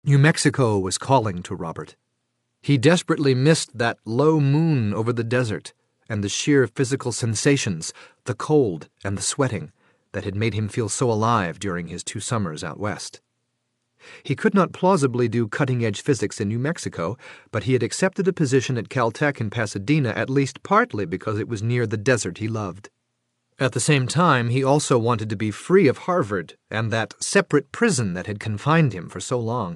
New Mexico was calling to Robert. He desperately missed that low moon over the desert and the sheer physical sensations, the cold and the sweating, that had made him feel so alive during his 2 summers out west. He could not plausibly do cutting-edge physics in New Mexico, but he had accepted a position at Caltech in Pasadena at least partly because it was near the desert he loved. At the same time, he also wanted to be free of Harvard and that separate prison that had confined him for so long.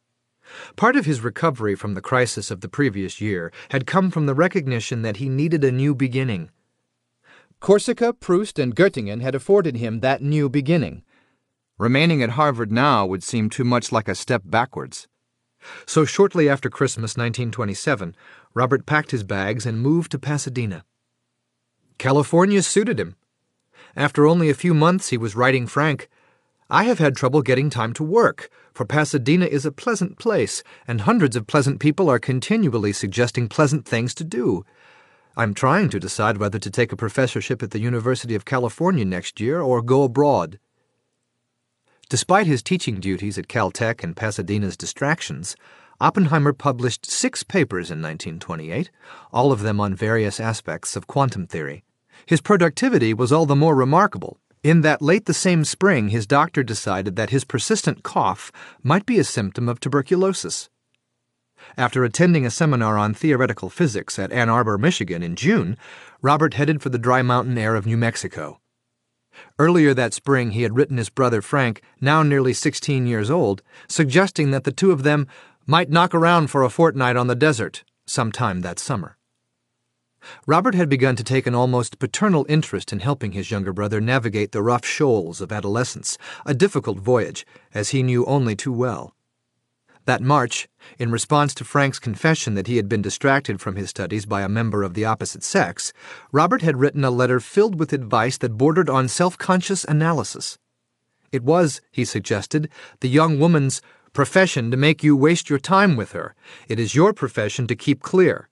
Part of his recovery from the crisis of the previous year had come from the recognition that he needed a new beginning. Corsica, Proust, and Göttingen had afforded him that new beginning. Remaining at Harvard now would seem too much like a step backwards. So shortly after Christmas 1927, Robert packed his bags and moved to Pasadena. California suited him. After only a few months, he was writing Frank, "I have had trouble getting time to work, for Pasadena is a pleasant place, and hundreds of pleasant people are continually suggesting pleasant things to do. I'm trying to decide whether to take a professorship at the University of California next year or go abroad." Despite his teaching duties at Caltech and Pasadena's distractions, Oppenheimer published 6 papers in 1928, all of them on various aspects of quantum theory. His productivity was all the more remarkable, in that late the same spring his doctor decided that his persistent cough might be a symptom of tuberculosis. After attending a seminar on theoretical physics at Ann Arbor, Michigan in June, Robert headed for the dry mountain air of New Mexico. Earlier that spring he had written his brother Frank, now nearly 16 years old, suggesting that the two of them might knock around for a fortnight on the desert sometime that summer. Robert had begun to take an almost paternal interest in helping his younger brother navigate the rough shoals of adolescence, a difficult voyage, as he knew only too well. That March, in response to Frank's confession that he had been distracted from his studies by a member of the opposite sex, Robert had written a letter filled with advice that bordered on self-conscious analysis. It was, he suggested, the young woman's profession to make you waste your time with her. It is your profession to keep clear.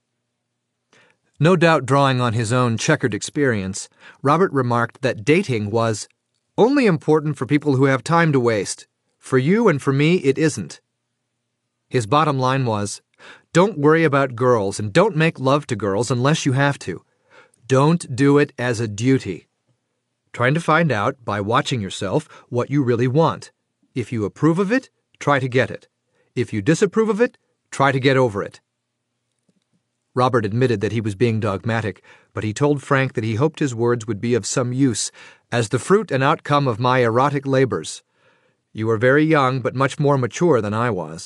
No doubt drawing on his own checkered experience, Robert remarked that dating was only important for people who have time to waste. For you and for me, it isn't. His bottom line was, don't worry about girls and don't make love to girls unless you have to. Don't do it as a duty. Trying to find out, by watching yourself, what you really want. If you approve of it, try to get it. If you disapprove of it, try to get over it. Robert admitted that he was being dogmatic, but he told Frank that he hoped his words would be of some use, as the fruit and outcome of my erotic labors. You are very young, but much more mature than I was.